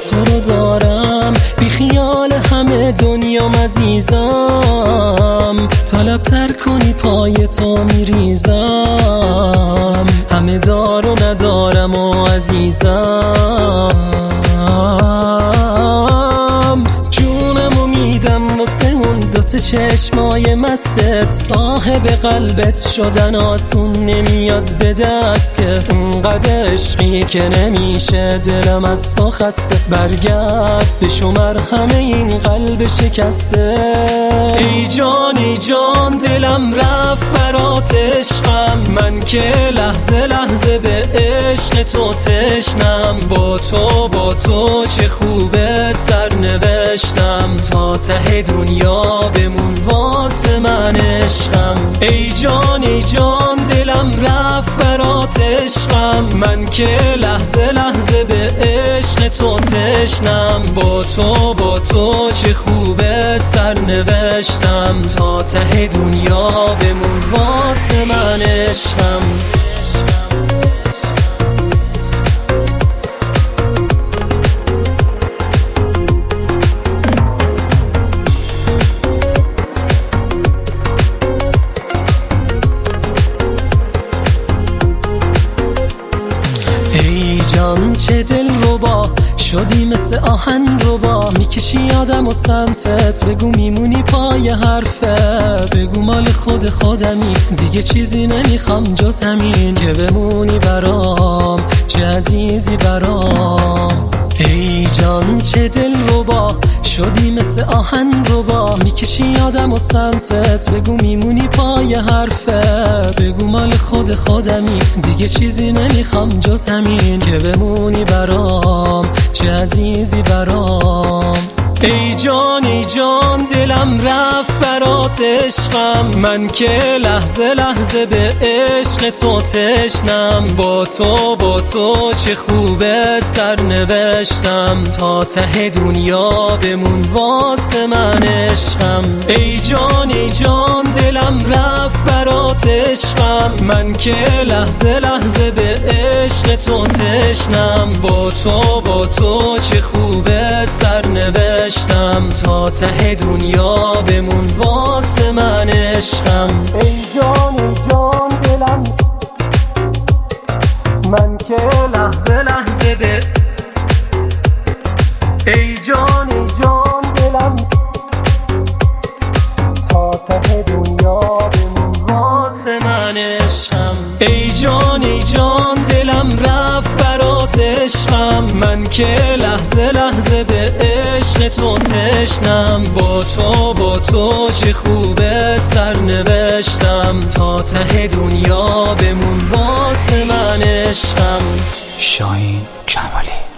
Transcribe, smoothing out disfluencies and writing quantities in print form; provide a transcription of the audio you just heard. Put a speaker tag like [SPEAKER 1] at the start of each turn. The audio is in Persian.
[SPEAKER 1] تو رو دارم، بی خیال همه دنیام عزیزم. طلبتر کنی پای تو میریزم، همه دار و ندارم و عزیزم. جونمو میدم واسه اون دوتا چشمای مستت، صاحب قلبت شدن آسون نمیاد به دست، که اونقدر عشقی که نمیشه دلم از تو خسته. برگرد به شمر همه این قلب شکسته. ای جان ای جان دلم رفت برات عشقم، من که لحظه لحظه به عشق تو تشنم. با تو چه خوبه سرنوشتم، تا ته دنیا بمون واسه من عشقم. ای جان دلم رفت برات عشقم، من که لحظه لحظه به عشق تو تشنم. با تو چه خوبه سرنوشتم، تا ته دنیا بمون واسه من عشقم. ای جان چه دل ربا شدی مثل آهن ربا، میکشی آدم و سمتت، بگو میمونی پای حرفت. بگو مال خودمی دیگه چیزی نمیخوام جز همین، که بمونی برام چه عزیزی برام. ای جان چه دل ربا شدی مثل آهن ربا، میکشی آدم و سمتت، بگو میمونی پای حرفت. بگو مال خودمی دیگه چیزی نمیخوام جز همین، که بمونی برام چه عزیزی برام. ای جان دلم رفت برات عشقم، من که لحظه لحظه به عشق تو تشنم. با تو چه خوبه سرنوشتم، تا ته دنیا بمون واسه من عشقم. ای جان دلم رفت برات عشقم، من که لحظه لحظه به عشق تو تشنم. با تو چه خوبه سرنوشتم، تا ته دنیا بمون واسه من عشقم. ای جان دلم من که لحظه لحظه به ای جان دلم تا ته دنیا بمون واسه من عشقم. ای جان دلم رفت برات عشقم، من که لحظه لحظه به عشق تو تشنم. با تو چه خوبه سرنوشتم، تا ته دنیا بمون واسه من عشقم.
[SPEAKER 2] شاهین کمالی.